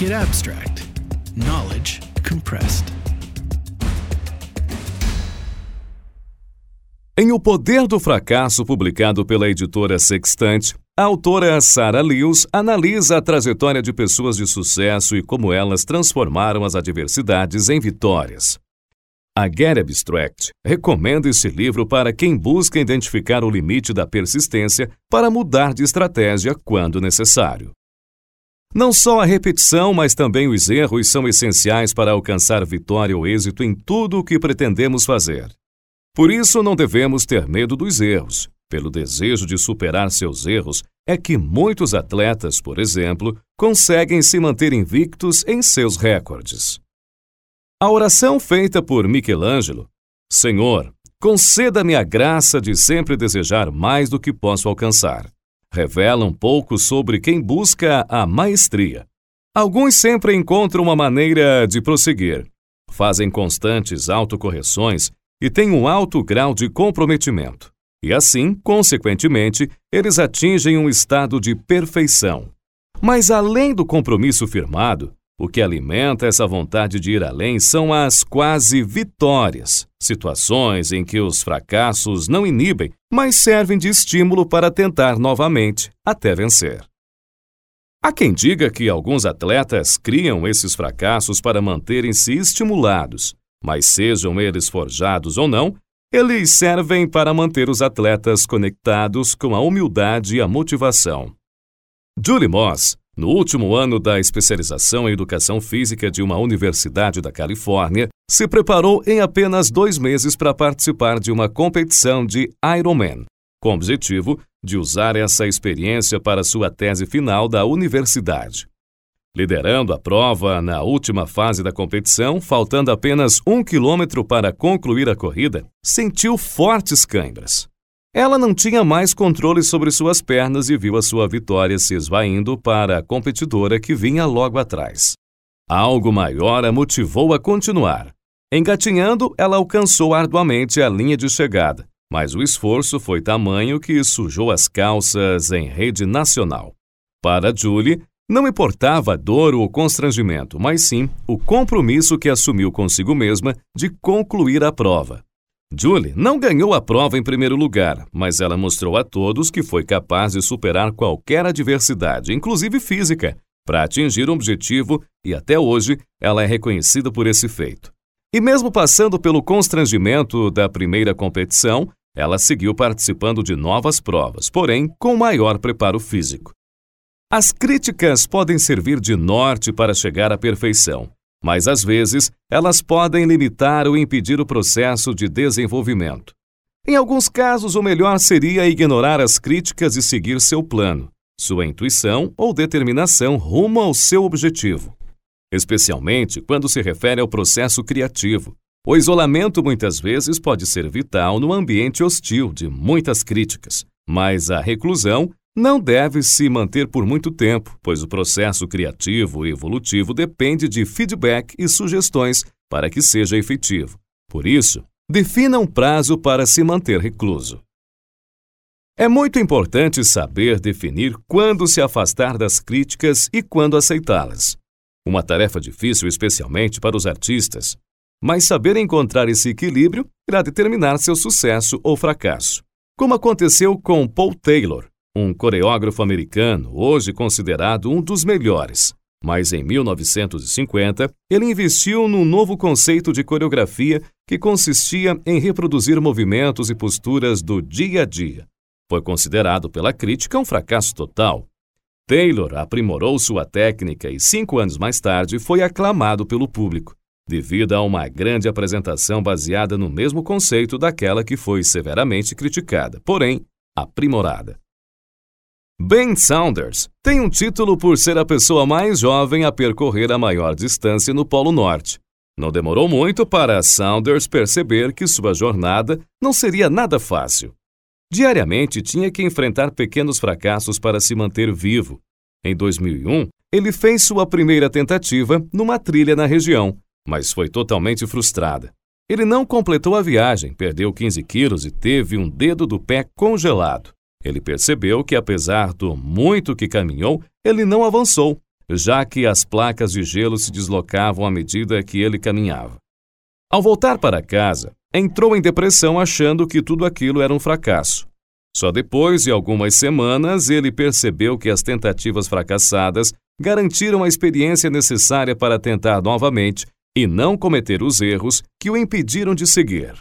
Make it abstract. Knowledge compressed. Em O Poder do Fracasso, publicado pela editora Sextante, a autora Sarah Lewis analisa a trajetória de pessoas de sucesso e como elas transformaram as adversidades em vitórias. A Get Abstract recomenda esse livro para quem busca identificar o limite da persistência para mudar de estratégia quando necessário. Não só a repetição, mas também os erros são essenciais para alcançar vitória ou êxito em tudo o que pretendemos fazer. Por isso, não devemos ter medo dos erros. Pelo desejo de superar seus erros, é que muitos atletas, por exemplo, conseguem se manter invictos em seus recordes. A oração feita por Michelangelo, Senhor, conceda-me a graça de sempre desejar mais do que posso alcançar, revela um pouco sobre quem busca a maestria. Alguns sempre encontram uma maneira de prosseguir, fazem constantes autocorreções e têm um alto grau de comprometimento. E assim, consequentemente, eles atingem um estado de perfeição. Mas além do compromisso firmado, o que alimenta essa vontade de ir além são as quase vitórias, situações em que os fracassos não inibem, mas servem de estímulo para tentar novamente, até vencer. Há quem diga que alguns atletas criam esses fracassos para manterem-se estimulados, mas sejam eles forjados ou não, eles servem para manter os atletas conectados com a humildade e a motivação. Julie Moss, no último ano da especialização em educação física de uma universidade da Califórnia, se preparou em apenas 2 meses para participar de uma competição de Ironman, com o objetivo de usar essa experiência para sua tese final da universidade. Liderando a prova na última fase da competição, faltando apenas 1 quilômetro para concluir a corrida, sentiu fortes câimbras. Ela não tinha mais controle sobre suas pernas e viu a sua vitória se esvaindo para a competidora que vinha logo atrás. Algo maior a motivou a continuar. Engatinhando, ela alcançou arduamente a linha de chegada, mas o esforço foi tamanho que sujou as calças em rede nacional. Para Julie, não importava a dor ou o constrangimento, mas sim o compromisso que assumiu consigo mesma de concluir a prova. Julie não ganhou a prova em primeiro lugar, mas ela mostrou a todos que foi capaz de superar qualquer adversidade, inclusive física, para atingir um objetivo e até hoje ela é reconhecida por esse feito. E mesmo passando pelo constrangimento da primeira competição, ela seguiu participando de novas provas, porém com maior preparo físico. As críticas podem servir de norte para chegar à perfeição, mas às vezes elas podem limitar ou impedir o processo de desenvolvimento. Em alguns casos, o melhor seria ignorar as críticas e seguir seu plano, sua intuição ou determinação rumo ao seu objetivo. Especialmente quando se refere ao processo criativo. O isolamento muitas vezes pode ser vital no ambiente hostil de muitas críticas, mas a reclusão não deve se manter por muito tempo, pois o processo criativo e evolutivo depende de feedback e sugestões para que seja efetivo. Por isso, defina um prazo para se manter recluso. É muito importante saber definir quando se afastar das críticas e quando aceitá-las. Uma tarefa difícil especialmente para os artistas, mas saber encontrar esse equilíbrio irá determinar seu sucesso ou fracasso. Como aconteceu com Paul Taylor, um coreógrafo americano, hoje considerado um dos melhores. Mas em 1950, ele investiu num novo conceito de coreografia que consistia em reproduzir movimentos e posturas do dia a dia. Foi considerado pela crítica um fracasso total. Taylor aprimorou sua técnica e 5 anos mais tarde foi aclamado pelo público, devido a uma grande apresentação baseada no mesmo conceito daquela que foi severamente criticada, porém aprimorada. Ben Saunders tem um título por ser a pessoa mais jovem a percorrer a maior distância no Polo Norte. Não demorou muito para Saunders perceber que sua jornada não seria nada fácil. Diariamente tinha que enfrentar pequenos fracassos para se manter vivo. Em 2001, ele fez sua primeira tentativa numa trilha na região, mas foi totalmente frustrada. Ele não completou a viagem, perdeu 15 quilos e teve um dedo do pé congelado. Ele percebeu que, apesar do muito que caminhou, ele não avançou já que as placas de gelo se deslocavam à medida que ele caminhava. Ao voltar para casa, entrou em depressão achando que tudo aquilo era um fracasso. Só depois de algumas semanas ele percebeu que as tentativas fracassadas garantiram a experiência necessária para tentar novamente e não cometer os erros que o impediram de seguir.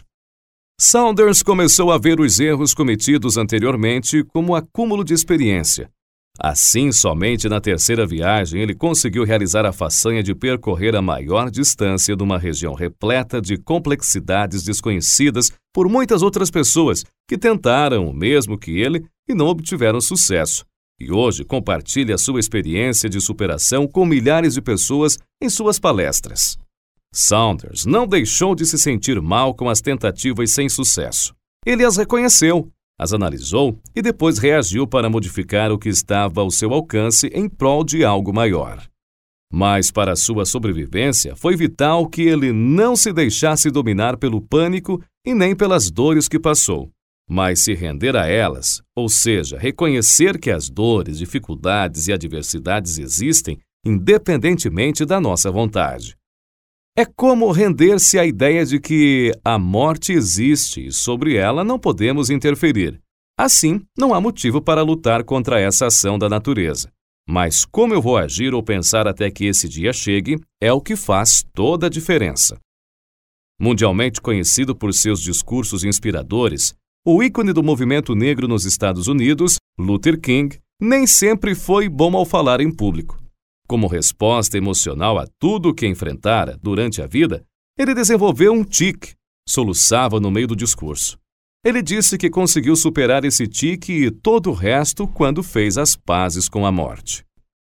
Saunders começou a ver os erros cometidos anteriormente como acúmulo de experiência. Assim, somente na terceira viagem ele conseguiu realizar a façanha de percorrer a maior distância numa região repleta de complexidades desconhecidas por muitas outras pessoas que tentaram o mesmo que ele e não obtiveram sucesso. E hoje compartilha sua experiência de superação com milhares de pessoas em suas palestras. Saunders não deixou de se sentir mal com as tentativas sem sucesso. Ele as reconheceu, as analisou e depois reagiu para modificar o que estava ao seu alcance em prol de algo maior. Mas para sua sobrevivência foi vital que ele não se deixasse dominar pelo pânico e nem pelas dores que passou, mas se render a elas, ou seja, reconhecer que as dores, dificuldades e adversidades existem independentemente da nossa vontade. É como render-se à ideia de que a morte existe e sobre ela não podemos interferir. Assim, não há motivo para lutar contra essa ação da natureza. Mas como eu vou agir ou pensar até que esse dia chegue é o que faz toda a diferença. Mundialmente conhecido por seus discursos inspiradores, o ícone do movimento negro nos Estados Unidos, Luther King, nem sempre foi bom ao falar em público. Como resposta emocional a tudo o que enfrentara durante a vida, ele desenvolveu um tique, soluçava no meio do discurso. Ele disse que conseguiu superar esse tique e todo o resto quando fez as pazes com a morte.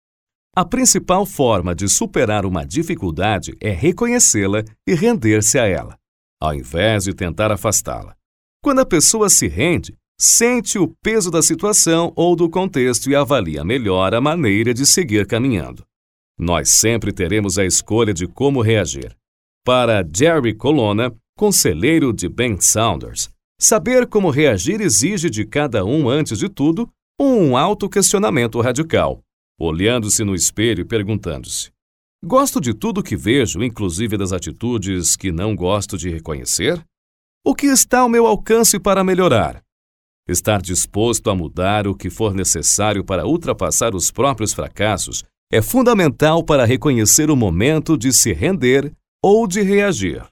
A principal forma de superar uma dificuldade é reconhecê-la e render-se a ela, ao invés de tentar afastá-la. Quando a pessoa se rende, sente o peso da situação ou do contexto e avalia melhor a maneira de seguir caminhando. Nós sempre teremos a escolha de como reagir. Para Jerry Colonna, conselheiro de Ben Saunders, saber como reagir exige de cada um, antes de tudo, um autoquestionamento radical, olhando-se no espelho e perguntando-se: gosto de tudo que vejo, inclusive das atitudes que não gosto de reconhecer? O que está ao meu alcance para melhorar? Estar disposto a mudar o que for necessário para ultrapassar os próprios fracassos é fundamental para reconhecer o momento de se render ou de reagir.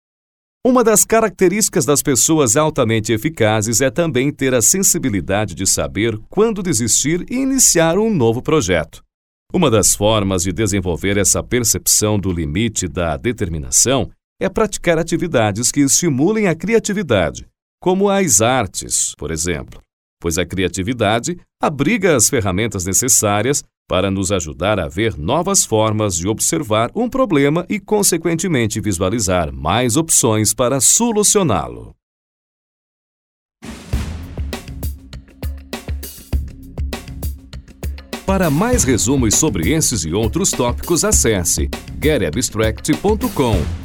Uma das características das pessoas altamente eficazes é também ter a sensibilidade de saber quando desistir e iniciar um novo projeto. Uma das formas de desenvolver essa percepção do limite da determinação é praticar atividades que estimulem a criatividade, como as artes, por exemplo, pois a criatividade abriga as ferramentas necessárias para nos ajudar a ver novas formas de observar um problema e, consequentemente, visualizar mais opções para solucioná-lo. Para mais resumos sobre esses e outros tópicos, acesse getabstract.com.